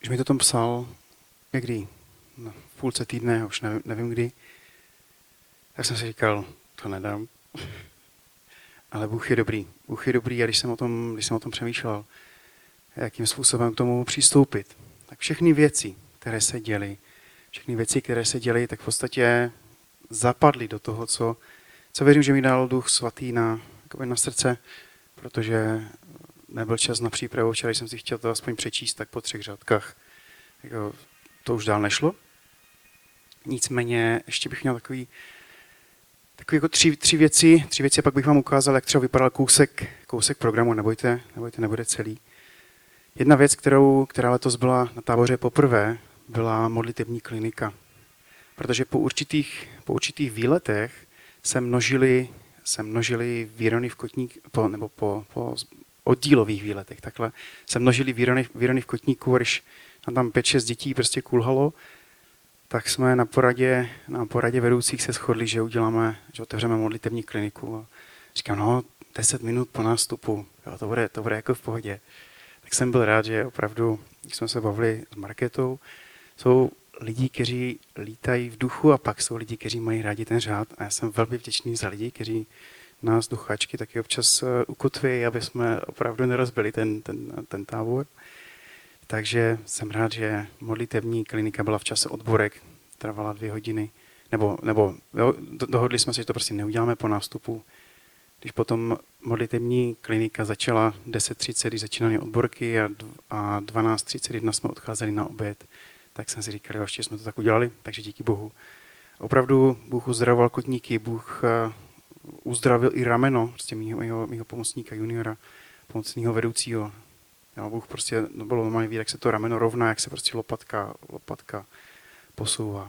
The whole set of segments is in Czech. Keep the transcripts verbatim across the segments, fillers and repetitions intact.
Když mi to tom psal, někdy no, v půlce týdne, už nevím, nevím kdy, tak jsem si říkal, to nedám. Ale Bůh je dobrý. Bůh je dobrý a když jsem o tom, když jsem o tom přemýšlel, jakým způsobem k tomu přistoupit, tak všechny věci, které se děly, všechny věci, které se děly, tak v podstatě zapadly do toho, co, co věřím, že mi dal Duch Svatý na, na srdce, protože nebyl čas na přípravu. Včera jsem si chtěl to aspoň přečíst, tak po třech řádkách jako, to už dál nešlo. Nicméně ještě bych měl takový, takový jako tři, tři věci, tři věci a pak bych vám ukázal, jak třeba vypadal kousek, kousek programu, nebojte, nebojte, nebude celý. Jedna věc, kterou, která letos byla na táboře poprvé, byla modlitební klinika. Protože po určitých, po určitých výletech se množily, se množily výrony v kotníku, po, nebo po, po oddílových výletech, takhle, se množily výrony, výrony v kotníku, a když tam pět, šest dětí prostě kulhalo, tak jsme na poradě, na poradě vedoucích se shodli, že uděláme, že otevřeme modlitební kliniku. A říkám, no, deset minut po nástupu, jo, to bude, to bude jako v pohodě. Tak jsem byl rád, že opravdu, když jsme se bavili s Markétou, jsou lidi, kteří lítají v duchu a pak jsou lidi, kteří mají rádi ten řád. A já jsem velmi vděčný za lidi, kteří nás ducháčky taky občas ukotví, aby jsme opravdu nerozbili ten, ten, ten tábor. Takže jsem rád, že modlitební klinika byla v čase odborek, trvala dvě hodiny. Nebo, nebo jo, dohodli jsme se, že to prostě neuděláme po nástupu. Když potom modlitební klinika začala deset třicet, když začínaly odborky a dvanáct třicet jedna jsme odcházeli na oběd, tak jsem si říkal, ještě jsme to tak udělali, takže díky Bohu. Opravdu Bůh uzdravoval kotníky, Bůh uzdravil i rameno, prostě mýho, mýho, mýho pomocníka, juniora, pomocného vedoucího. Jo, Bůh prostě, no bylo normálně vidět, jak se to rameno rovná, jak se prostě lopatka, lopatka posouvá.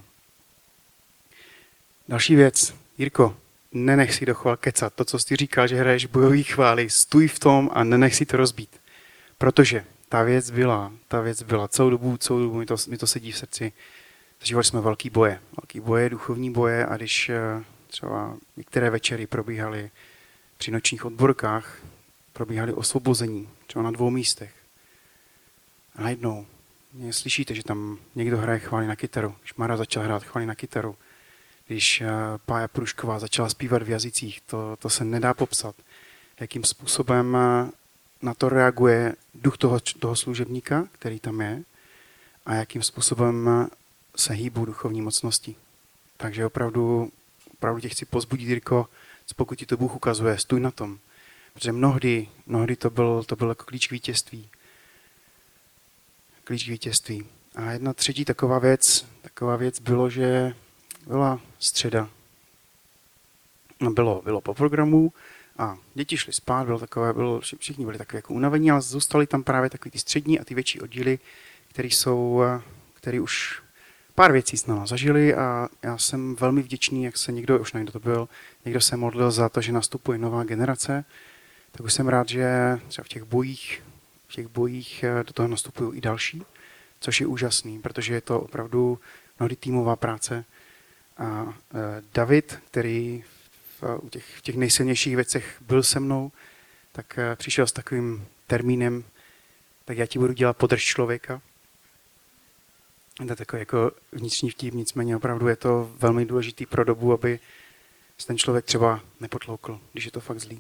Další věc, Jirko, nenech si dochval kecat. To, co jsi říkal, že hraješ bojový chvály, stůj v tom a nenech si to rozbít. Protože ta věc byla, ta věc byla celou dobu, celou dobu mi to, mi to sedí v srdci. Zažívali jsme velký boje, velký boje, duchovní boje a když třeba některé večery probíhaly při nočních odborkách, probíhaly osvobození, třeba na dvou místech. A najednou slyšíte, že tam někdo hraje chvály na kytaru. Když Mara začala hrát chvály na kytaru, když Pája Prušková začala zpívat v jazycích, to, to se nedá popsat. Jakým způsobem na to reaguje duch toho, toho služebníka, který tam je, a jakým způsobem se hýbou duchovní mocnosti. Takže opravdu, opravdu tě chci pozbudit, Jirko, pokud ti to Bůh ukazuje, stůj na tom. Protože mnohdy, mnohdy to byl, to byl jako klíč k vítězství. Klíč k vítězství. A jedna třetí taková věc, taková věc bylo, že byla středa. No bylo, bylo po programu a děti šly spát, bylo takové, bylo, všichni byli takové jako unavení, ale zůstali tam právě takový ty střední a ty větší oddíly, které jsou, které už pár věcí s náma zažili a já jsem velmi vděčný, jak se někdo, už někdo to byl, někdo se modlil za to, že nastupuje nová generace, tak už jsem rád, že třeba v těch bojích, v těch bojích do toho nastupují i další, což je úžasný, protože je to opravdu mnohdy týmová práce. A David, který v, u těch, v těch nejsilnějších věcech byl se mnou, tak přišel s takovým termínem, tak já ti budu dělat podrž člověka. To je takový jako vnitřní vtip, nicméně opravdu je to velmi důležitý pro dobu, aby se ten člověk třeba nepotloukl, když je to fakt zlý.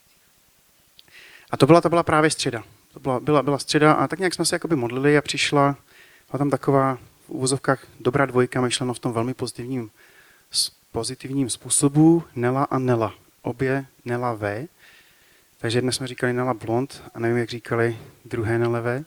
A to byla, to byla právě středa. To byla, byla, byla středa a tak nějak jsme se jakoby modlili a přišla, byla tam taková v uvozovkách dobrá dvojka, myšleno v tom velmi pozitivním, pozitivním způsobu, Nela a Nela. Obě Nela V. Takže dnes jsme říkali Nela Blond a nevím, jak říkali druhé Nela V.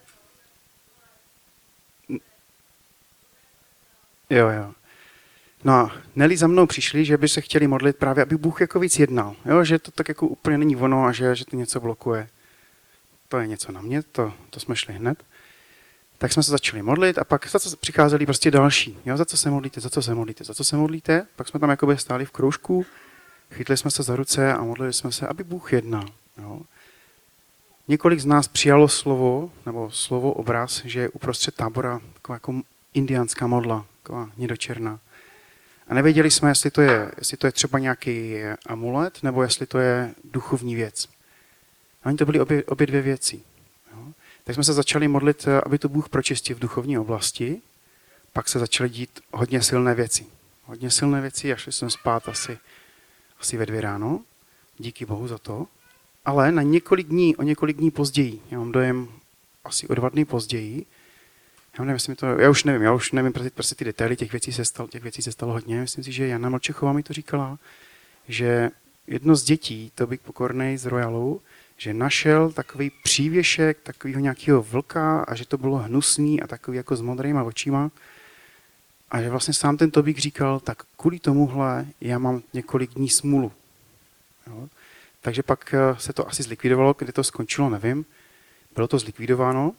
Jo, jo. No a Neli za mnou přišli, že by se chtěli modlit právě, aby Bůh jako víc jednal. Jo, že to tak jako úplně není ono a že, že to něco blokuje. To je něco na mě, to, to jsme šli hned. Tak jsme se začali modlit a pak za co přicházeli prostě další. Jo, za co se modlíte, za co se modlíte, za co se modlíte. Pak jsme tam jakoby stáli v kroužku, chytli jsme se za ruce a modlili jsme se, aby Bůh jednal. Jo. Několik z nás přijalo slovo, nebo slovo obraz, že je uprostřed tábora taková jako indiánská modla, taková hnědočerná. A nevěděli jsme, jestli to je, jestli to je třeba nějaký amulet, nebo jestli to je duchovní věc. A oni to byly obě, obě dvě věci. Jo. tak jsme se začali modlit, aby to Bůh pročistil v duchovní oblasti. Pak se začaly dít hodně silné věci. Hodně silné věci a šli jsme spát asi, asi ve dvě ráno. Díky Bohu za to. Ale na několik dní, o několik dní později, já mám dojem asi o dva dny později, já nevím, jestli mi to, já už nevím, já už nevím prostě, prostě ty detaily, těch věcí se stalo, těch věcí se stalo hodně. Myslím si, že Jana Mlčechová mi to říkala, že jedno z dětí, to Tobic Pokornej z Royalu, že našel takový přívěšek takového nějakého vlka a že to bylo hnusný a takový jako s modrýma očima. A že vlastně sám ten Tobic říkal, tak kvůli tomuhle já mám několik dní smůlu. Jo? Takže pak se to asi zlikvidovalo, kde to skončilo, nevím. Bylo to zlikvidováno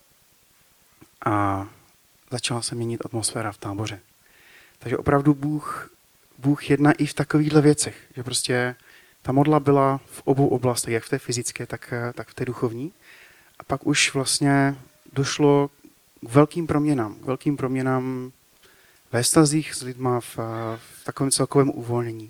a začala se měnit atmosféra v táboře. Takže opravdu Bůh, Bůh jedná i v takovýchhle věcech, že prostě ta modla byla v obou oblastech, jak v té fyzické, tak, tak v té duchovní. A pak už vlastně došlo k velkým proměnám, k velkým proměnám ve vztazích s lidma, v, v takovém celkovém uvolnění.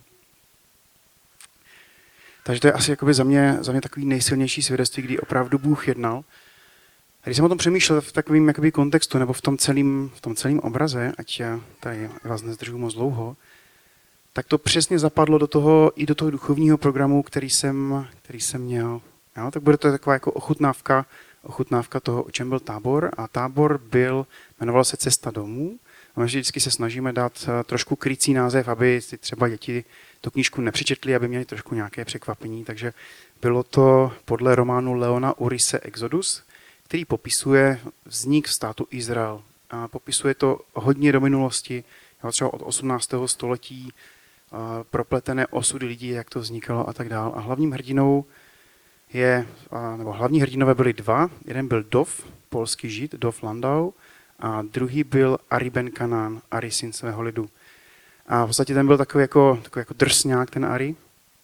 Takže to je asi jakoby za mě, za mě takový nejsilnější svědectví, kdy opravdu Bůh jednal. A když jsem o tom přemýšlel v takovém jakoby kontextu nebo v tom celém, v tom celém obraze, ať já tady vás nezdržu moc dlouho, tak to přesně zapadlo do toho, i do toho duchovního programu, který jsem, který jsem měl. Jo, tak bude to taková jako ochutnávka, ochutnávka toho, o čem byl tábor. A tábor byl, jmenoval se Cesta domů. A my vždycky se snažíme dát trošku krycí název, aby si třeba děti tu knížku nepřečetli, aby měli trošku nějaké překvapení. Takže bylo to podle románu Leona Urise Exodus, který popisuje vznik státu Izrael. A popisuje to hodně do minulosti, třeba od osmnáctého století, propletené osudy lidí, jak to vznikalo a tak dále. A hlavním hrdinou je, nebo hlavní hrdinové byli dva. Jeden byl Dov, polský žid, Dov Landau, a druhý byl Ari ben Kanán, Ari syn svého lidu. A v podstatě ten byl takový jako, takový jako drsňák, ten Ari.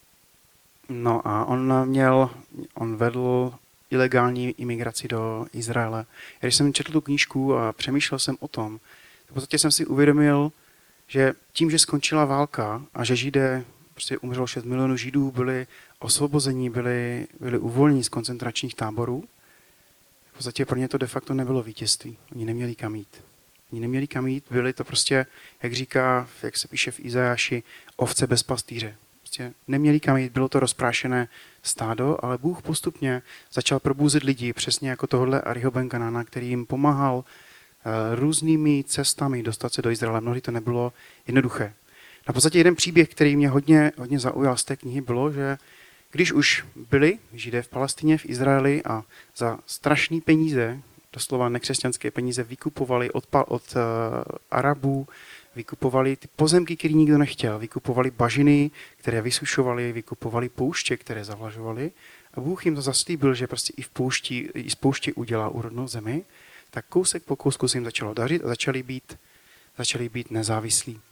No a on měl, on vedl ilegální imigraci do Izraele. Když jsem četl tu knížku a přemýšlel jsem o tom, v podstatě jsem si uvědomil, že tím, že skončila válka a že Židé, prostě umřelo šest milionů Židů, byli osvobození, byli, byli uvolněni z koncentračních táborů, v podstatě pro ně to de facto nebylo vítězství. Oni neměli kam jít. Oni neměli kam jít, byli to prostě, jak říká, jak se píše v Izajáši, ovce bez pastýře. Prostě neměli kam jít, bylo to rozprášené stádo, ale Bůh postupně začal probuzit lidi, přesně jako tohohle Ariho ben Kanána, který jim pomáhal různými cestami dostat se do Izraele. Mnohdy to nebylo jednoduché. Na podstatě jeden příběh, který mě hodně, hodně zaujal z té knihy, bylo, že když už byli Židé v Palestině, v Izraeli a za strašné peníze, doslova nekřesťanské peníze, vykupovali od, od uh, Arabů, vykupovali ty pozemky, které nikdo nechtěl, vykupovali bažiny, které vysušovali, vykupovali pouště, které zavlažovali. A Bůh jim to zaslíbil, že prostě i v poušti, i z pouště udělá úrodnou zemi. Tak kousek po kousku se jim začalo dařit a začali být, začali být nezávislí.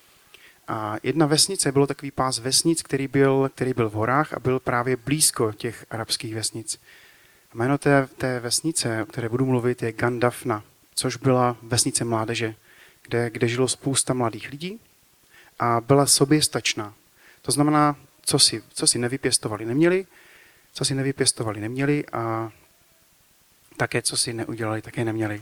A jedna vesnice, bylo takový pás vesnic, který byl, který byl v horách a byl právě blízko těch arabských vesnic. A jméno té, té vesnice, o které budu mluvit, je Gandafna, což byla vesnice mládeže, kde, kde žilo spousta mladých lidí a byla soběstačná. To znamená, co si, co si nevypěstovali, neměli, co si nevypěstovali, neměli a také, co si neudělali, také neměli.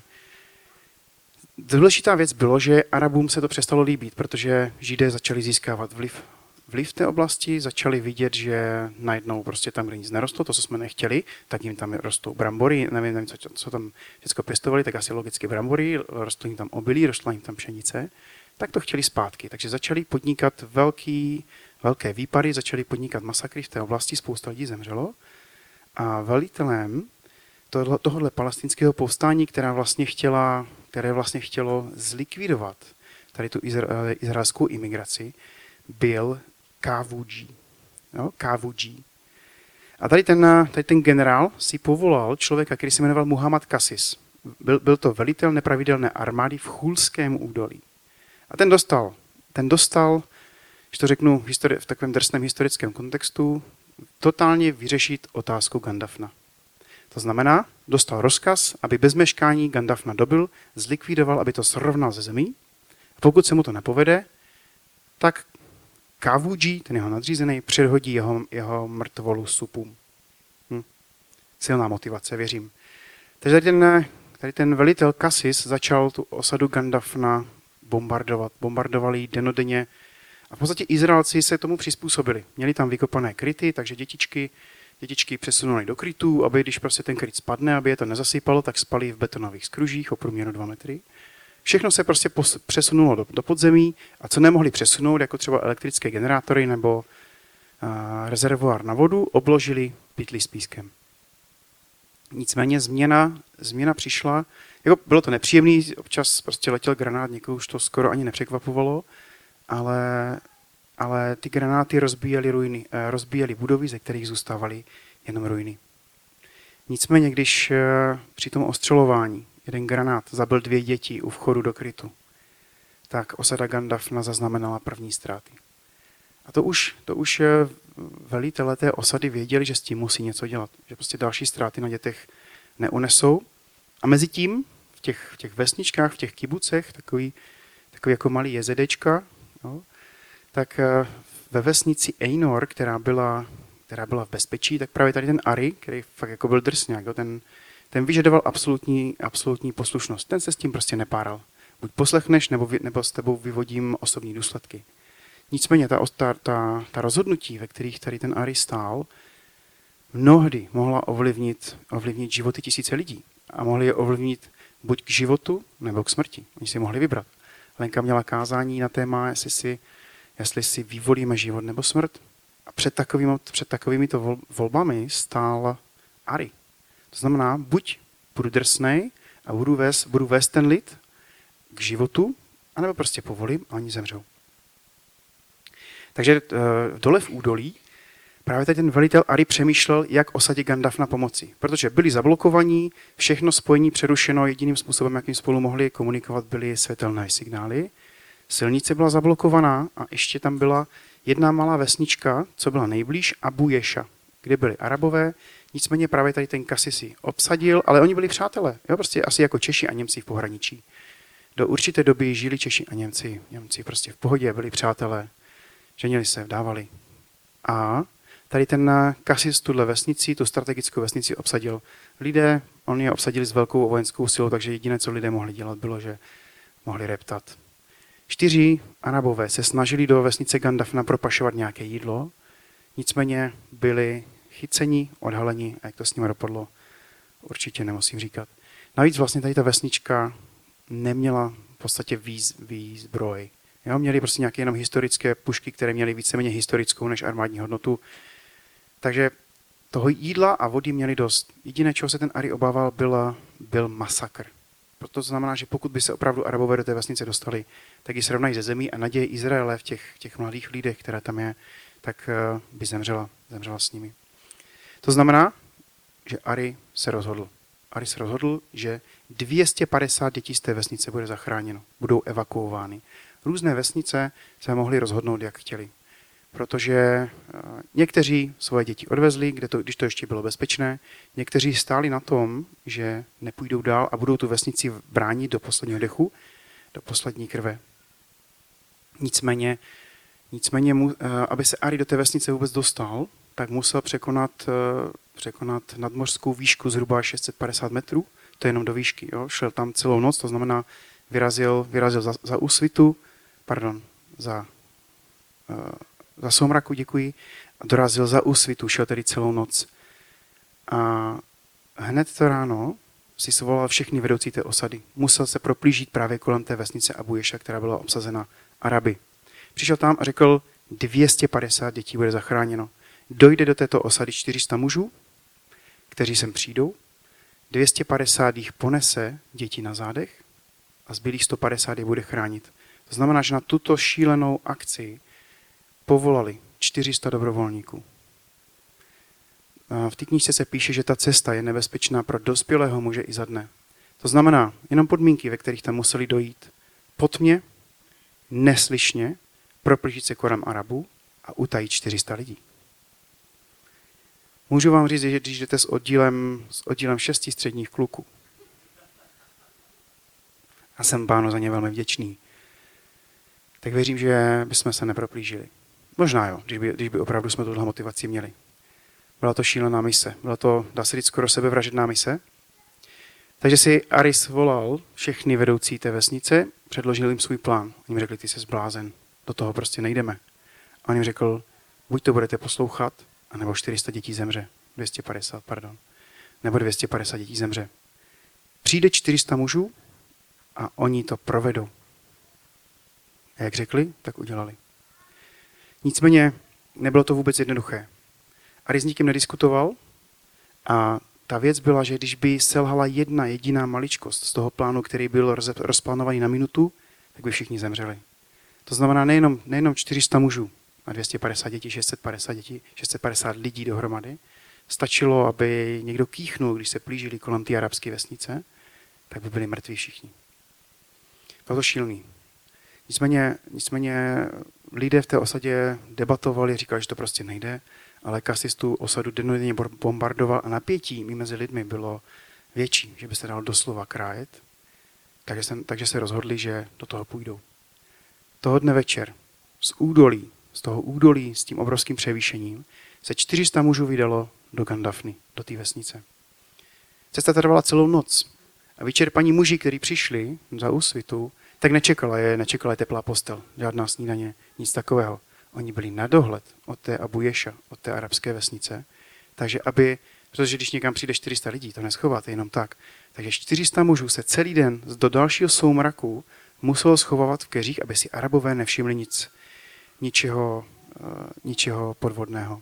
Důležitá věc bylo, že Arabům se to přestalo líbit, protože Židé začali získávat vliv, vliv v té oblasti, začali vidět, že najednou prostě tam, kde nic nerostlo, to, co jsme nechtěli, tak jim tam rostou brambory, nevím, nevím co, co tam všechno pěstovali, tak asi logicky brambory, rostlo jim tam obilí, rostla jim tam pšenice, tak to chtěli zpátky. Takže začali podnikat velký, velké výpary, začali podnikat masakry v té oblasti, spousta lidí zemřelo a velitelem tohle, tohohle palestinského povstání, která vlastně chtěla, které vlastně chtělo zlikvidovat tady tu izra, izraelskou imigraci, byl K V G. Jo? K V G. A tady ten, tady ten generál si povolal člověka, který se jmenoval Muhammad Qasis. Byl, byl to velitel nepravidelné armády v Chulském údolí. A ten dostal, ten dostal, když to řeknu v, histori- v takovém drsném historickém kontextu, totálně vyřešit otázku Gandafna. To znamená, dostal rozkaz, aby bez meškání Gandafna dobil, zlikvidoval, aby to srovnal ze zemí. A pokud se mu to nepovede, tak K V G, ten jeho nadřízený, předhodí jeho, jeho mrtvolu supům. Hm. Silná motivace, věřím. Takže tady ten, tady ten velitel Kasis začal tu osadu Gandafna bombardovat. Bombardovali ji denodenně. A v podstatě Izraelci se tomu přizpůsobili. Měli tam vykopané kryty, takže dětičky, dětičky přesunuli do krytů, aby když prostě ten kryt spadne, aby je to nezasypalo, tak spali v betonových skružích o průměru dva metry. Všechno se prostě pos- přesunulo do, do podzemí a co nemohli přesunout, jako třeba elektrické generátory nebo a, rezervoár na vodu, obložili pytli s pískem. Nicméně změna, změna přišla, jako bylo to nepříjemný, občas prostě letěl granát, někoho už to skoro ani nepřekvapovalo, ale, ale ty granáty rozbíjely, ruiny, rozbíjely budovy, ze kterých zůstávaly jenom ruiny. Nicméně, když při tom ostřelování jeden granát zabil dvě děti u vchodu do krytu, tak osada Gandafna zaznamenala první ztráty. A to už, to už velitelé té osady věděli, že s tím musí něco dělat, že prostě další ztráty na dětech neunesou. A mezi tím v těch, v těch vesničkách, v těch kibucech, takový, takový jako malý jezedečka, no, tak ve vesnici Einor, která byla, která byla v bezpečí, tak právě tady ten Ari, který fakt jako byl drsňák, ten, ten vyžadoval absolutní, absolutní poslušnost. Ten se s tím prostě nepáral. Buď poslechneš, nebo, nebo s tebou vyvodím osobní důsledky. Nicméně ta, ta, ta, ta rozhodnutí, ve kterých tady ten Ari stál, mnohdy mohla ovlivnit, ovlivnit životy tisíce lidí. A mohli je ovlivnit buď k životu, nebo k smrti. Oni si mohli vybrat. Lenka měla kázání na téma, jestli si, jestli si vyvolíme život nebo smrt. A před takovými, před takovými to volbami stál Ari. To znamená, buď budu drsnej a budu vést, budu vést ten lid k životu, anebo prostě povolím a oni zemřou. Takže dole v údolí právě tady ten velitel Ari přemýšlel, jak osadě Gandafna pomoci. Protože byli zablokovaní, všechno spojení přerušeno, jediným způsobem, jakým spolu mohli komunikovat, byly světelné signály. Silnice byla zablokovaná a ještě tam byla jedna malá vesnička, co byla nejblíž, Abu Ješa, kde byli Arabové. Nicméně právě tady ten Kasisi obsadil, ale oni byli přátelé, jo, prostě asi jako Češi a Němci v pohraničí. Do určité doby žili Češi a Němci. Němci prostě v pohodě, byli přátelé, ženili se, vdávali. A tady ten Kasis tuhle vesnici, tu strategickou vesnici obsadil lidé, oni je obsadili s velkou vojenskou silou, takže jediné, co lidé mohli dělat, bylo, že mohli reptat. Čtyři Arabové se snažili do vesnice Gandafna propašovat nějaké jídlo, nicméně byli chyceni, odhaleni a jak to s nimi dopadlo, určitě nemusím říkat. Navíc vlastně tady ta vesnička neměla v podstatě výz, výzbroj. Jo, měli prostě nějaké jenom historické pušky, které měly víceméně historickou než armádní hodnotu. Takže toho jídla a vody měli dost. Jediné, čeho se ten Ari obával, byla, byl masakr. Proto to znamená, že pokud by se opravdu Arabové do té vesnice dostali, tak ji srovnají ze zemí a naděje Izraele v těch, těch mladých lidech, která tam je, tak by zemřela, zemřela s nimi. To znamená, že Ari se rozhodl. Ari se rozhodl, že dvě stě padesát dětí z té vesnice bude zachráněno, budou evakuovány. Různé vesnice se mohly rozhodnout, jak chtěli. Protože někteří svoje děti odvezli, kde to, když to ještě bylo bezpečné, někteří stáli na tom, že nepůjdou dál a budou tu vesnici bránit do posledního dechu, do poslední krve. Nicméně, nicméně aby se Ari do té vesnice vůbec dostal, tak musel překonat, překonat nadmořskou výšku zhruba šest set padesát metrů, to je jenom do výšky. Jo? Šel tam celou noc, to znamená, vyrazil, vyrazil za, za úsvitu, pardon, za, uh, za soumraku, děkuji, a dorazil za úsvitu, šel tedy celou noc. A hned to ráno si svolal všechny vedoucí té osady. Musel se proplížit právě kolem té vesnice Abu Ješa, která byla obsazena Araby. Přišel tam a řekl, dvě stě padesát dětí bude zachráněno. Dojde do této osady čtyři sta mužů, kteří sem přijdou, dvě stě padesát jich ponese děti na zádech a zbylých sto padesát je bude chránit. To znamená, že na tuto šílenou akci povolali čtyři sta dobrovolníků. V té knížce se píše, že ta cesta je nebezpečná pro dospělého muže i za dne. To znamená jenom podmínky, ve kterých tam museli dojít po tmě, neslyšně, proplížit se kolem Arabů a utajit čtyři sta lidí. Můžu vám říct, že když jdete s oddílem, s oddílem šesti středních kluků, a jsem pánu za ně velmi vděčný, tak věřím, že bychom se neproplížili. Možná jo, když by, když by opravdu jsme tuhle motivaci měli. Byla to šílená mise. Byla to, dá se říct, skoro sebevražedná mise. Takže si Aris volal všechny vedoucí té vesnice, předložil jim svůj plán. Oni jim řekli, ty jsi zblázen, do toho prostě nejdeme. A on jim řekl, buď to budete poslouchat, anebo čtyři sta dětí zemře. dvě stě padesát, pardon. Nebo dvě stě padesát dětí zemře. Přijde čtyři sta mužů a oni to provedou. A jak řekli, tak udělali. Nicméně nebylo to vůbec jednoduché. Aris s nikým nediskutoval a ta věc byla, že když by selhala jedna jediná maličkost z toho plánu, který byl rozplánovaný na minutu, tak by všichni zemřeli. To znamená nejenom, nejenom čtyři sta mužů a dvě stě padesát dětí, šest set padesát dětí, šest set padesát lidí dohromady. Stačilo, aby někdo kýchnul, když se plížili kolem té arabské vesnice, tak by byli mrtví všichni. Bylo to šílený. Nicméně, nicméně lidé v té osadě debatovali, říkali, že to prostě nejde, ale Kasis tu osadu dennodenně bombardoval a napětí mezi lidmi bylo větší, že by se dalo doslova krájet. Takže, jsem, takže se rozhodli, že do toho půjdou. Toho dne večer z údolí, z toho údolí s tím obrovským převýšením se čtyři sta mužů vydalo do Gandafny, do té vesnice. Cesta trvala celou noc a vyčerpaní muži, kteří přišli za úsvitu, tak nečekala je, nečekala je teplá postel, žádná snídaně, nic takového. Oni byli na dohled od té Abu Ješa, od té arabské vesnice, takže aby, protože když někam přijde čtyři sta lidí, to neschováte jenom tak, takže čtyři sta mužů se celý den do dalšího soumraku muselo schovávat v keřích, aby si Arabové nevšimli nic, ničeho, uh, ničeho podvodného.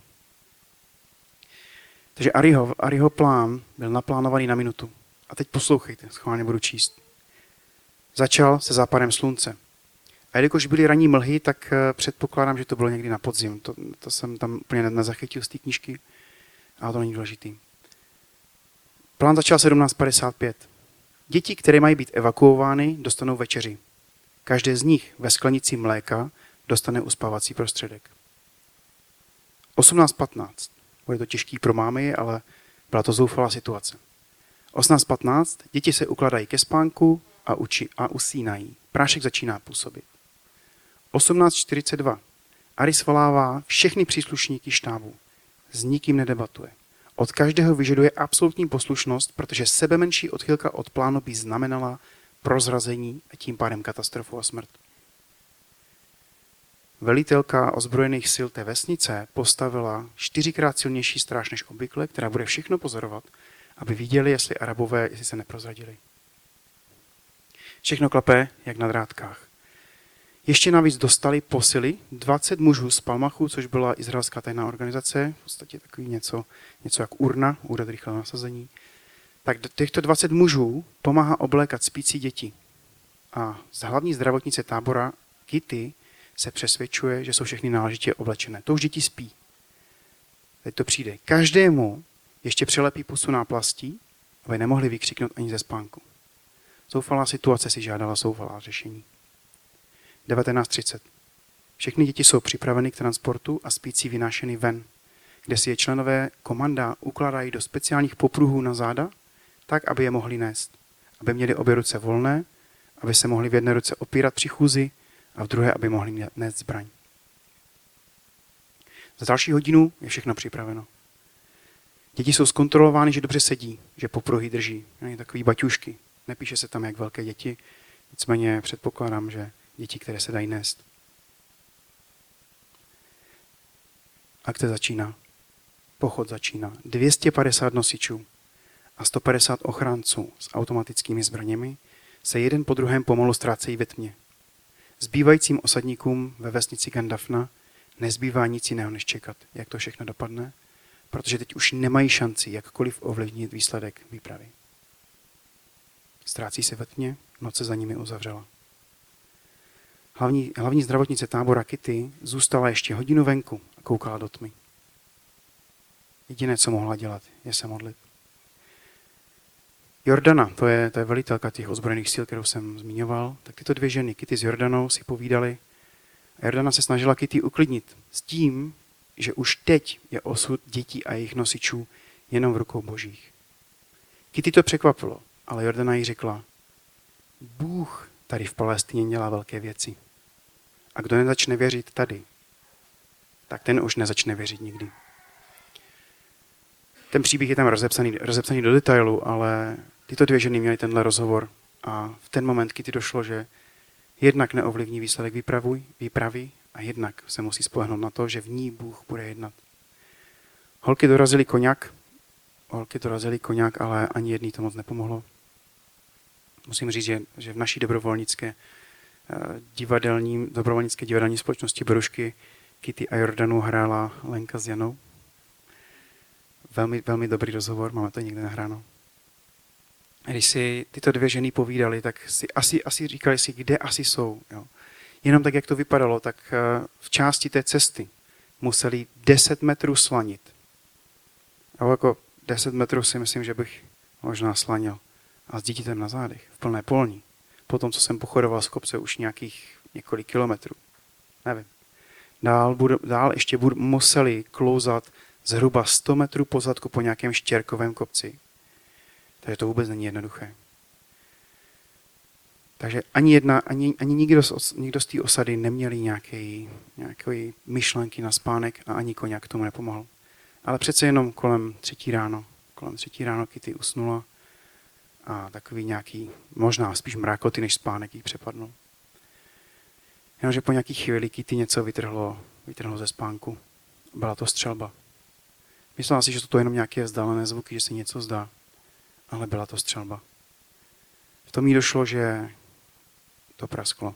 Takže Ariho, Ariho plán byl naplánovaný na minutu. A teď poslouchejte, schválně budu číst. Začal se západem slunce. A jelikož byly ranní mlhy, tak předpokládám, že to bylo někdy na podzim. To, to jsem tam úplně nezachytil z té knížky, ale to není důležitý. Plán začal sedmnáct padesát pět. Děti, které mají být evakuovány, dostanou večeři. Každé z nich ve sklenici mléka dostane uspávací prostředek. osmnáct patnáct. Bude to těžký pro mámy, ale byla to zoufalá situace. osmnáct patnáct. Děti se ukládají ke spánku a, uči, a usínají. Prášek začíná působit. osmnáct čtyřicet dva. Aris volává všechny příslušníky štábu. S nikým nedebatuje. Od každého vyžaduje absolutní poslušnost, protože sebemenší odchylka od plánu by znamenala prozrazení a tím pádem katastrofu a smrt. Velitelka ozbrojených sil té vesnice postavila čtyřikrát silnější stráž než obvykle, která bude všechno pozorovat, aby viděli, jestli Arabové, jestli se neprozradili. Všechno klape jak na drátkách. Ještě navíc dostali posily dvacet mužů z Palmachu, což byla izraelská tajná organizace, v podstatě takový něco, něco jak urna, úřad rychlého nasazení. Tak těchto dvacet mužů pomáhá oblékat spící děti. A z hlavní zdravotnice tábora Kitty se přesvědčuje, že jsou všechny náležitě oblečené. To už děti spí. Teď to přijde. Každému ještě přilepí pusu náplastí, aby nemohli vykřiknout ani ze spánku. Zoufalá situace si žádala zoufalá řešení. devatenáct třicet. Všechny děti jsou připraveny k transportu a spící vynášeny ven, kde si je členové komanda ukládají do speciálních popruhů na záda, tak, aby je mohli nést. Aby měli obě ruce volné, aby se mohli v jedné ruce opírat při chůzi a v druhé, aby mohli nést zbraň. Za další hodinu je všechno připraveno. Děti jsou zkontrolovány, že dobře sedí, že popruhy drží. Není takový baťušky. Nepíše se tam jak velké děti, nicméně předpokládám, že děti, které se dají nést. Akce začíná. Pochod začíná. dvě stě padesát nosičů a sto padesát ochránců s automatickými zbraněmi se jeden po druhém pomalu ztrácejí ve tmě. Zbývajícím osadníkům ve vesnici Gandafna nezbývá nic jiného, než čekat, jak to všechno dopadne, protože teď už nemají šanci jakkoliv ovlivnit výsledek výpravy. Ztrácí se ve tmě, noc se za nimi uzavřela. Hlavní, hlavní zdravotnice tábora Kitty zůstala ještě hodinu venku a koukala do tmy. Jediné, co mohla dělat, je se modlit. Jordana, to je, to je velitelka těch ozbrojených sil, kterou jsem zmiňoval, tak tyto dvě ženy, Kitty s Jordanou, si povídali. A Jordana se snažila Kitty uklidnit s tím, že už teď je osud dětí a jejich nosičů jenom v rukou božích. Kitty to překvapilo, ale Jordana jí řekla, Bůh tady v Palestině dělá velké věci. A kdo nezačne věřit tady, tak ten už nezačne věřit nikdy. ten příběh je tam rozepsaný, rozepsaný do detailu, ale tyto dvě ženy měly tenhle rozhovor a v ten moment, kdy došlo, že jednak neovlivní výsledek výpravu, výpravy a jednak se musí spolehnout na to, že v ní Bůh bude jednat. Holky dorazily koňak, holky dorazily koňak, ale ani jedný to moc nepomohlo. Musím říct, že, že v naší dobrovolnické divadelní, dobrovolnické divadelní společnosti Berušky Kitty a Jordanu hrála Lenka s Janou. Velmi, velmi dobrý rozhovor, máme to někde nahráno. Když si tyto dvě ženy povídali, tak si asi, asi říkali si, kde asi jsou. Jo. Jenom tak, jak to vypadalo, tak v části té cesty museli deset metrů slanit. A jako deset metrů si myslím, že bych možná slanil. A s dítětem na zádech, v plné polní. Potom, co jsem pochodoval z kopce už nějakých několik kilometrů. Nevím. Dál, budu, dál ještě budu, museli klouzat zhruba sto metrů pozadku po nějakém štěrkovém kopci. Takže to vůbec není jednoduché. Takže ani, jedna, ani, ani nikdo, z, nikdo z té osady neměli nějaké, nějaké myšlenky na spánek a ani koňak tomu nepomohl. Ale přece jenom kolem třetí ráno, kolem třetí ráno Kitty usnula a takový nějaký, možná spíš mrákoty než spánek jí přepadnul. Jenomže po nějaký chvíli Kitty něco vytrhlo, vytrhlo ze spánku. Byla to střelba. Myslela si, že to, to jenom nějaké vzdálené zvuky, že se něco zdá. Ale byla to střelba. V tom jí došlo, že to prasklo.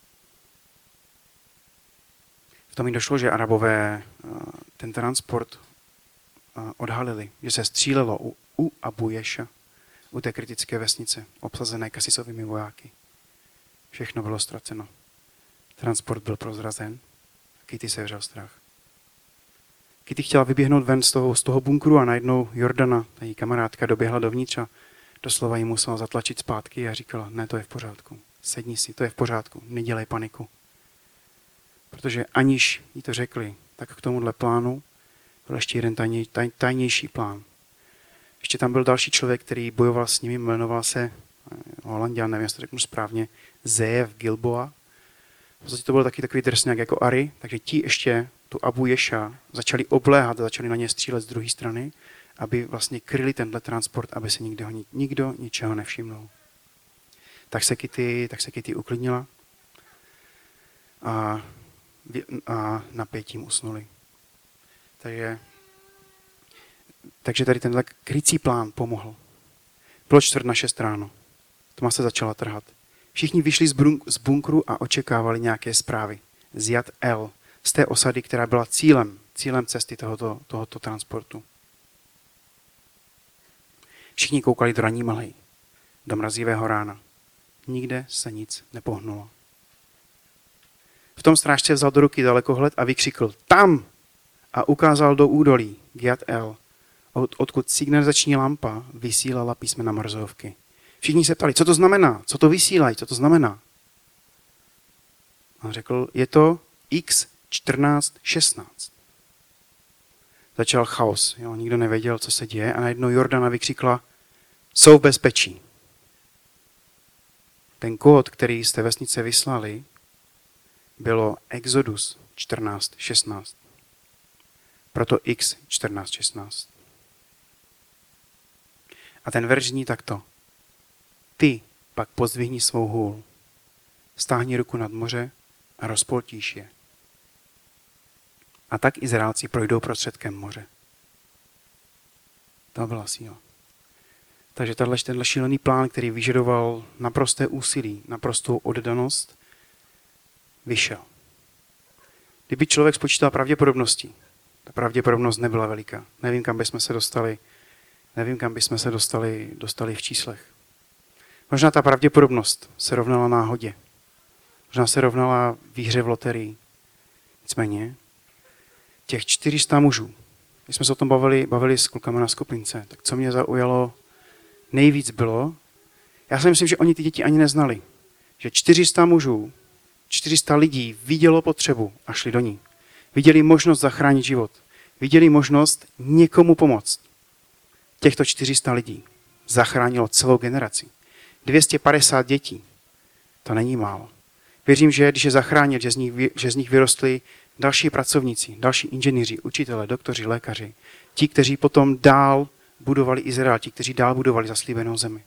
V tom jí došlo, že Arabové ten transport odhalili, že se střílelo u, u Abu Ješa, u té kritické vesnice, obsazené kasisovými vojáky. Všechno bylo ztraceno. Transport byl prozrazen a Kitty se vřel strach. Kitty chtěla vyběhnout ven z toho, z toho bunkru a najednou Jordana, ta její kamarádka, doběhla dovnitř a doslova jí musela zatlačit zpátky a říkala, ne, to je v pořádku, sedni si, to je v pořádku, nedělej paniku. Protože aniž jí to řekli, tak k tomuhle plánu byl ještě jeden tajně, taj, tajnější plán. Ještě tam byl další člověk, který bojoval s nimi, jmenoval se Holanděn, nevím, jestli to řeknu správně, Zeev Gilboa. V podstatě to byl taky takový drsňák jako Ari, takže ti ještě tu Abu Ješa začali obléhat a začali na ně střílet z druhé strany, aby vlastně kryli tenhle transport, aby se nikdo, nikdo ničeho nevšimnul. Tak se Kitty, tak se Kitty uklidnila a, a napětím usnuli. Takže, takže tady tenhle krycí plán pomohl. Bylo čtvrt na šest ráno. Tma se začala trhat. Všichni vyšli z bunkru a očekávali nějaké zprávy. Z Jat El, z té osady, která byla cílem, cílem cesty tohoto, tohoto transportu. Všichni koukali do ranní mlhy, do mrazivého rána. Nikde se nic nepohnulo. V tom strážce vzal do ruky dalekohled a vykřikl tam a ukázal do údolí k Jat El, od, odkud signalizační lampa vysílala písmena Morzovky. Všichni se ptali, co to znamená, co to vysílají, co to znamená. A řekl, je to X čtrnáct šestnáct. Začal chaos, jo, nikdo nevěděl, co se děje a najednou Jordana vykřikla, jsou v bezpečí. Ten kód, který jste vesnice vyslali, bylo Exodus čtrnáct šestnáct. Proto X čtrnáct šestnáct. A ten verš zní takto. Ty pak pozdvihni svou hůl, stáhni ruku nad moře a rozpoltíš je. A tak Izraelci projdou prostředkem moře. To byla síla. Takže tenhle, tenhle šílený plán, který vyžadoval naprosté úsilí, naprostou oddanost, vyšel. Kdyby člověk spočítal pravděpodobnosti, ta pravděpodobnost nebyla veliká. Nevím, kam bychom se dostali, nevím, kam bychom se dostali, dostali v číslech. Možná ta pravděpodobnost se rovnala náhodě. Možná se rovnala výhře v loterii. Nicméně, těch čtyři sta mužů, když jsme se o tom bavili, bavili s klukama na skupince, tak co mě zaujalo nejvíc bylo, já si myslím, že oni ty děti ani neznali. Že čtyři sta mužů, čtyři sta lidí vidělo potřebu a šli do ní. Viděli možnost zachránit život. Viděli možnost někomu pomoct. Těchto čtyři sta lidí zachránilo celou generaci. dvě stě padesát dětí. To není málo. Věřím, že když je zachránit, že z nich, že z nich vyrostli další pracovníci, další inženýři, učitelé, doktoři, lékaři. Ti, kteří potom dál budovali Izrael, ti, kteří dál budovali zaslíbenou zemi.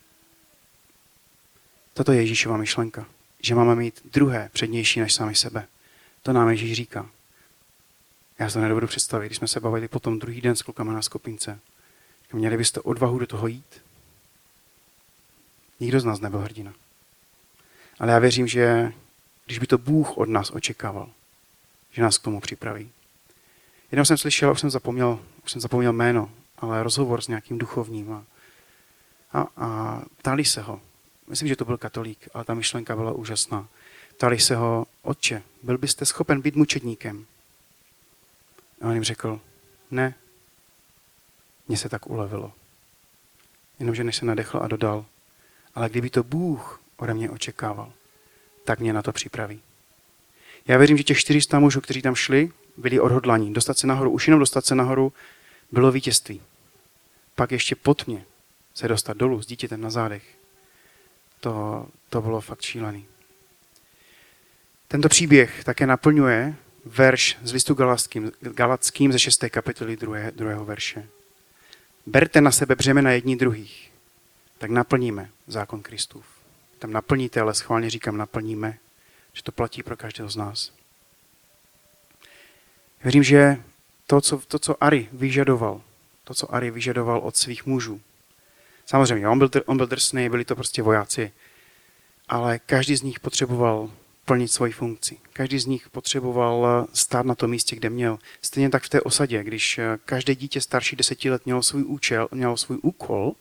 Toto je Ježíšova myšlenka, že máme mít druhé přednější než sami sebe. To nám Ježíš říká. Já si to nedovedu představit, když jsme se bavili potom druhý den s klukama na skupince. Měli byste odvahu do toho jít? Nikdo z nás nebyl hrdina. Ale já věřím, že když by to Bůh od nás očekával, že nás k tomu připraví. Jednou jsem slyšel, už jsem zapomněl, už jsem zapomněl jméno, ale rozhovor s nějakým duchovním. A, a, a ptali se ho, myslím, že to byl katolík, ale ta myšlenka byla úžasná. Ptali se ho, otče, byl byste schopen být mučedníkem? A on jim řekl, ne, mně se tak ulevilo. Jenomže než se nadechl a dodal, ale kdyby to Bůh ode mě očekával, tak mě na to připraví. Já věřím, že těch čtyři sta mužů, kteří tam šli, byli odhodlaní. Dostat se nahoru, už jenom dostat se nahoru bylo vítězství. Pak ještě pod mě se dostat dolů s dítětem na zádech. To, to bylo fakt šílený. Tento příběh také naplňuje verš z listu Galackým, Galackým ze šesté kapitoly druhé, druhého verše. Berte na sebe břemena jední druhých, tak naplníme zákon Kristův. Tam naplníte, ale schválně říkám naplníme, že to platí pro každého z nás. Věřím, že to, co, to, co Ari vyžadoval, to, co Ari vyžadoval od svých mužů, samozřejmě, on byl, on byl drsný, byli to prostě vojáci, ale každý z nich potřeboval plnit svoji funkci. Každý z nich potřeboval stát na tom místě, kde měl. Stejně tak v té osadě, když každé dítě starší deseti let mělo svůj účel, mělo svůj úkol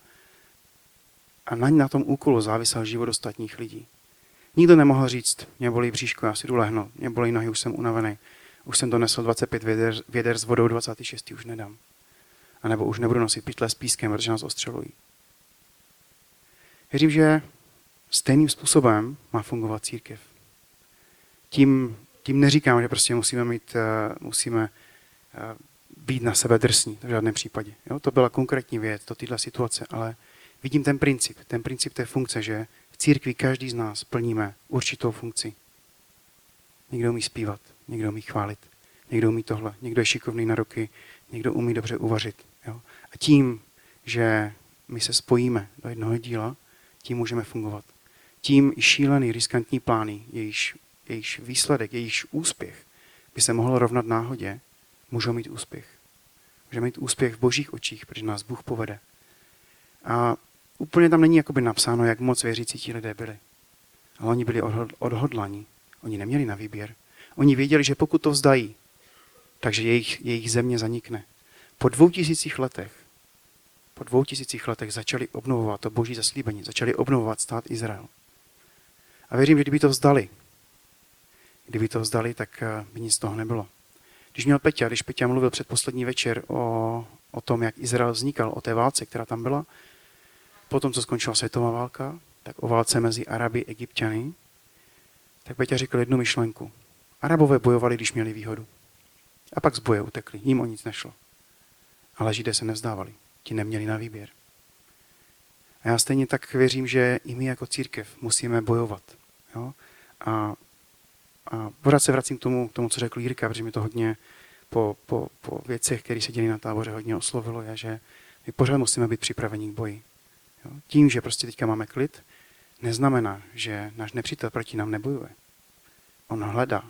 a na, na tom úkolu závisel život ostatních lidí. Nikdo nemohl říct, mě bolí bříško, já si jdu lehnout, mě bolí nohy, už jsem unavený, už jsem donesl dvacet pět věder, věder s vodou, dvacátý šestý už nedám. A nebo už nebudu nosit pytle s pískem, protože nás ostřelují. Věřím, že stejným způsobem má fungovat církev. Tím, tím neříkám, že prostě musíme mít, musíme být na sebe drsní, v žádném případě. Jo? To byla konkrétní věc, to tyhle situace, ale vidím ten princip, ten princip té funkce, že v církvi každý z nás plníme určitou funkci. Někdo umí zpívat, někdo umí chválit, někdo umí tohle, někdo je šikovný na ruky, někdo umí dobře uvařit. Jo? A tím, že my se spojíme do jednoho díla, tím můžeme fungovat. Tím i šílený, riskantní plány, jejíž, jejíž výsledek, jejíž úspěch by se mohl rovnat náhodě, můžou mít úspěch. Můžeme mít úspěch v božích očích, protože nás Bůh povede. A úplně tam není jakoby napsáno, jak moc věřící ti lidé byli. Ale oni byli odhodlaní. Oni neměli na výběr. Oni věděli, že pokud to vzdají, takže jejich, jejich země zanikne. Po dvou tisících letech, po dvou tisících letech začali obnovovat to boží zaslíbení, začali obnovovat stát Izrael. A věřím, že kdyby to vzdali, kdyby to vzdali, tak by nic z toho nebylo. Když měl Peťa, když Peťa mluvil předposlední večer o, o tom, jak Izrael vznikal, o té válce, která tam byla, potom, co skončila světová válka, tak o válce mezi Araby a Egypťany, tak Peťa řekl jednu myšlenku. Arabové bojovali, když měli výhodu. A pak z boje utekli, jim o nic nešlo. Ale Židé se nevzdávali, ti neměli na výběr. A já stejně tak věřím, že i my jako církev musíme bojovat. Jo? A, a pořád se vracím k tomu, k tomu, co řekl Jirka, protože mi to hodně po, po, po věcech, které se děli na táboře, hodně oslovilo, je, že my pořád musíme být připraveni k boji. Jo? Tím, že prostě teďka máme klid, neznamená, že náš nepřítel proti nám nebojuje. On hledá.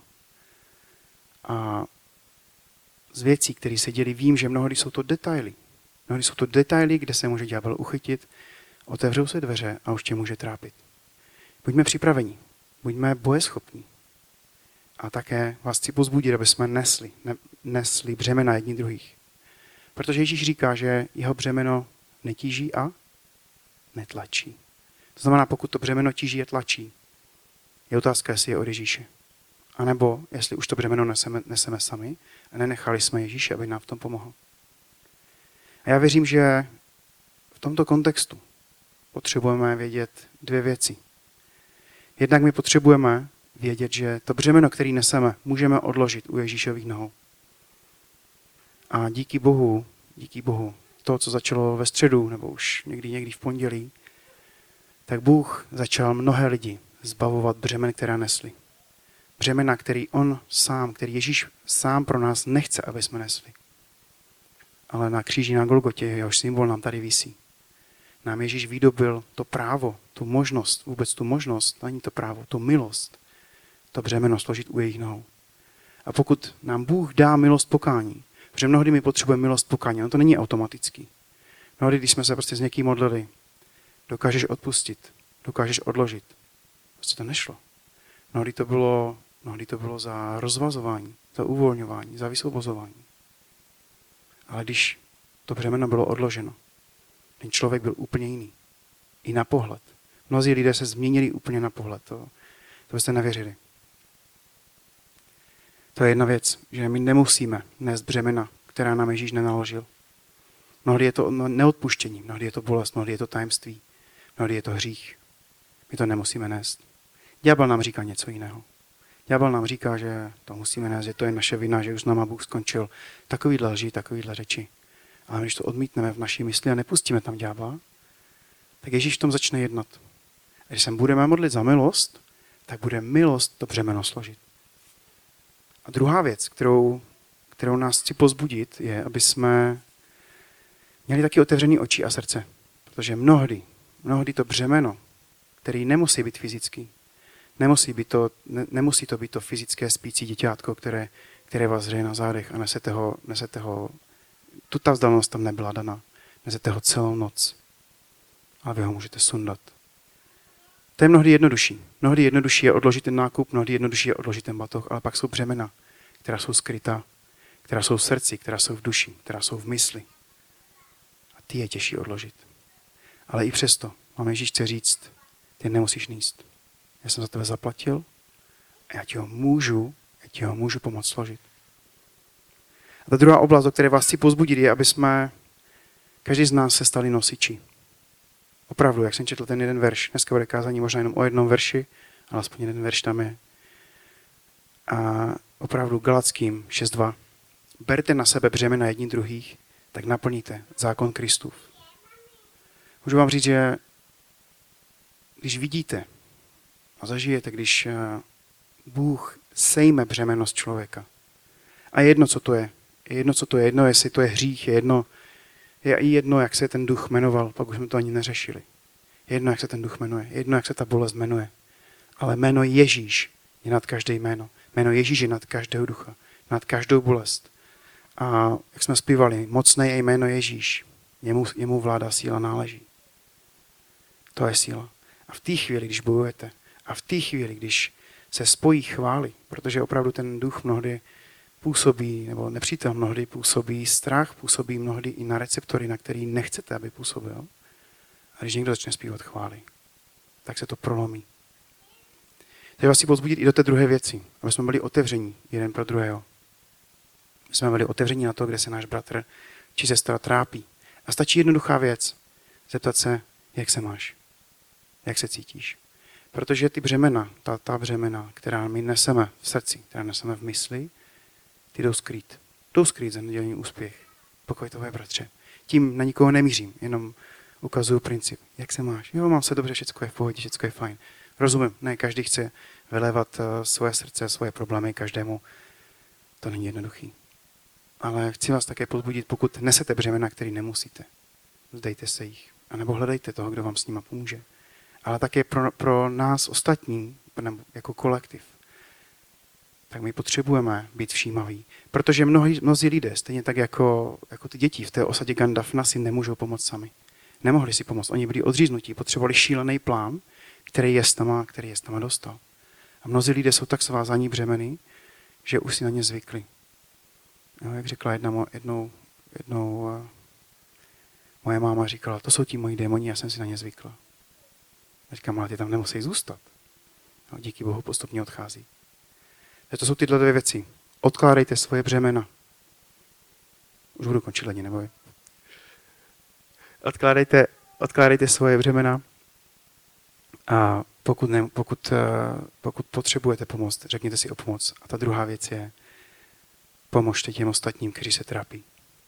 A z věcí, které se dělí, vím, že mnohdy jsou to detaily. Mnohdy jsou to detaily, kde se může ďábel uchytit, otevřou se dveře a už tě může trápit. Buďme připraveni, buďme bojeschopní. A také vás chci pozbudit, aby jsme nesli, ne, nesli břemena jedni druhých. Protože Ježíš říká, že jeho břemeno netíží a netlačí. To znamená, pokud to břemeno tíží a tlačí, je otázka, jestli je od Ježíše. A nebo jestli už to břemeno neseme, neseme sami a nenechali jsme Ježíše, aby nám v tom pomohl. A já věřím, že v tomto kontextu potřebujeme vědět dvě věci. Jednak my potřebujeme vědět, že to břemeno, které neseme, můžeme odložit u Ježíšových nohou. A díky Bohu, díky Bohu, to, co začalo ve středu, nebo už někdy někdy v pondělí, tak Bůh začal mnohé lidi zbavovat břemen, která nesli. Břemena, který on sám, který Ježíš sám pro nás nechce, aby jsme nesli. ale na kříži na Golgotě, jehož symbol nám tady visí. Nám Ježíš vydobil to právo, tu možnost, vůbec tu možnost, není to právo, tu milost, to břemeno složit u jejich nohou. A pokud nám Bůh dá milost pokání, protože mnohdy my potřebujeme milost pokání, no to není automatický. Mnohdy, když jsme se prostě s někým modlili, dokážeš odpustit, dokážeš odložit. Prostě to nešlo. Mnohdy to bylo, mnohdy to bylo za rozvazování, za uvolňování, za vysvobozování. Ale když to břemeno bylo odloženo, ten člověk byl úplně jiný. I na pohled. Mnozí lidé se změnili úplně na pohled. To, to byste nevěřili. To je jedna věc, že my nemusíme nést břemena, která nám Ježíš nenaložil. Mnohdy je to neodpuštění, mnohdy je to bolest, mnohdy je to tajemství, mnohdy je to hřích. My to nemusíme nést. Ďábel nám říká něco jiného. Ďábel nám říká, že to musíme nést, že to je naše vina, že už s náma Bůh skončil. Takovýhle lži, takovýhle řeči. Ale když to odmítneme v naší mysli a nepustíme tam ďábla, tak Ježíš v tom začne jednat. A když se budeme modlit za milost, tak bude milost to břemeno složit. A druhá věc, kterou, kterou nás chci pozbudit, je, aby jsme měli taky otevřený oči a srdce. Protože mnohdy, mnohdy to břemeno, který nemusí být fyzický, nemusí, být to, ne, nemusí to být to fyzické spící děťátko, které, které vás hřeje na zádech a nesete ho, nesete ho, tu ta vzdálenost tam nebyla daná, nesete ho celou noc. A vy ho můžete sundat. To je mnohdy jednodušší. Mnohdy jednodušší je odložit ten nákup, mnohdy jednodušší je odložit ten batoh, ale pak jsou břemena, která jsou skrytá, která jsou v srdci, která jsou v duši, která jsou v mysli. A ty je těžší odložit. Ale i přesto mám Ježíš chce říct, ty nemusíš níst. Já jsem za tebe zaplatil a já ti ho můžu, já ti ho můžu pomoct složit. A ta druhá oblast, do které vás chci pozbudit, je, aby jsme, každý z nás se stali nosiči. Opravdu, jak jsem četl ten jeden verš, dneska bude kázání možná jenom o jednom verši, ale aspoň jeden verš tam je. A opravdu Galackým šest dva. Berte na sebe břemena jedni druhých, tak naplníte zákon Kristův. Můžu vám říct, že když vidíte a zažijete, když Bůh sejme břemeno z člověka, a je jedno, co to je, je jedno, co to je, jedno, jestli to je hřích, je jedno, je i jedno, jak se ten duch jmenoval, pak už jsme to ani neřešili. Je jedno, jak se ten duch jmenuje, je jedno, jak se ta bolest jmenuje. Ale jméno Ježíš je nad každé jméno. Jméno Ježíš je nad každého ducha, nad každou bolest. A jak jsme zpívali, mocné je jméno Ježíš, jemu, jemu vláda síla náleží. To je síla. A v té chvíli, když bojujete, a v té chvíli, když se spojí chvály, protože opravdu ten duch mnohdy působí, nebo nepřítel mnohdy působí strach, působí mnohdy i na receptory, na který nechcete, aby působil. A když někdo začne zpívat chvály, tak se to prolomí. Teď vás chci pozbudit i do té druhé věci, aby jsme byli otevření jeden pro druhého. My jsme byli otevření na to, kde se náš bratr či sestra trápí. A stačí jednoduchá věc, zeptat se, jak se máš, jak se cítíš. Protože ty břemena, ta, ta břemena, která my neseme v srdci, která neseme v mysli, ty jdou skrýt. Jdou skrýt za nedělní úspěch. Pokoj tvoje, bratře. Tím na nikoho nemířím, jenom ukazuju princip. Jak se máš? Jo, mám se dobře, všechno je v pohodě, všechno je fajn. Rozumím, ne, každý chce vylévat svoje srdce, svoje problémy každému. To není jednoduchý. Ale chci vás také pozbudit, pokud nesete břemena, který nemusíte. Vzdejte se jich. A nebo hledejte toho, kdo vám s nima pomůže. Ale také pro, pro nás ostatní, jako kolektiv, tak my potřebujeme být všímaví. Protože mnohí, mnozí lidé, stejně tak jako, jako ty děti v té osadě Gandafna, si nemůžou pomoct sami. Nemohli si pomoct. Oni byli odříznutí, potřebovali šílený plán, který je s tama, který je s tama dostal. A mnozí lidé jsou tak svázaní břemeny, že už si na ně zvykli. No, jak řekla jedna, jednou, jednou moje máma říkala, to jsou ti moji démoni, já jsem si na ně zvykla. A říkám, ale ty tam nemusí zůstat. No, díky Bohu postupně odchází. Takže to jsou tyhle dvě věci. Odkládejte svoje břemena. Už budu končit, lidi, neboj. Odkládejte, odkládejte svoje břemena a pokud, ne, pokud, pokud potřebujete pomoct, řekněte si o pomoc. A ta druhá věc je, pomožte těm ostatním, kteří se trápí.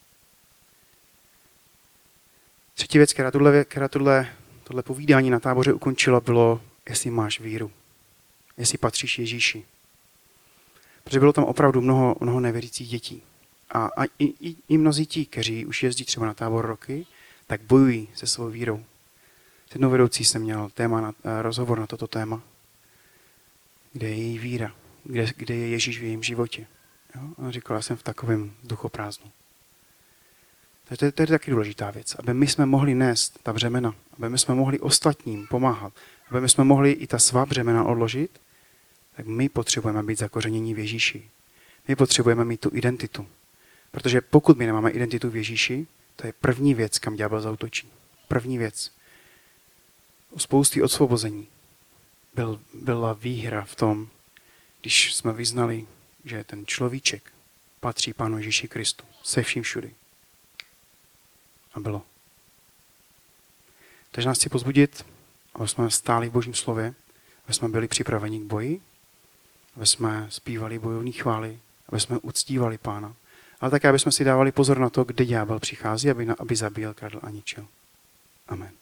Třetí věc, která tohle, která tohle, tohle povídání na táboře ukončila, bylo, jestli máš víru. Jestli patříš Ježíši. Protože bylo tam opravdu mnoho, mnoho nevěřících dětí. A, a i, i, i mnozí ti, kteří už jezdí třeba na tábor roky, tak bojují se svou vírou. S jednou vedoucí jsem měl téma na, rozhovor na toto téma, kde je její víra, kde, kde je Ježíš v jejím životě. Jo? A on říkal, já jsem v takovém duchoprázdnu. To je, to je taky důležitá věc, aby my jsme mohli nést ta břemena, aby my jsme mohli ostatním pomáhat, aby my jsme mohli i ta svá břemena odložit, tak my potřebujeme být zakořenění v Ježíši. My potřebujeme mít tu identitu. Protože pokud my nemáme identitu v Ježíši, to je první věc, kam ďábel zaútočí. První věc. U spousty osvobození byl, byla výhra v tom, když jsme vyznali, že ten človíček patří Pánu Ježíši Kristu se vším všudy. A bylo. Takže nás chci pozbudit, aby jsme stáli v Božím slově, aby jsme byli připraveni k boji, aby jsme zpívali bojovní chvály, aby jsme uctívali Pána, ale také, aby jsme si dávali pozor na to, kde ďábel přichází, aby, aby zabíjel, kradl a ničil. Amen.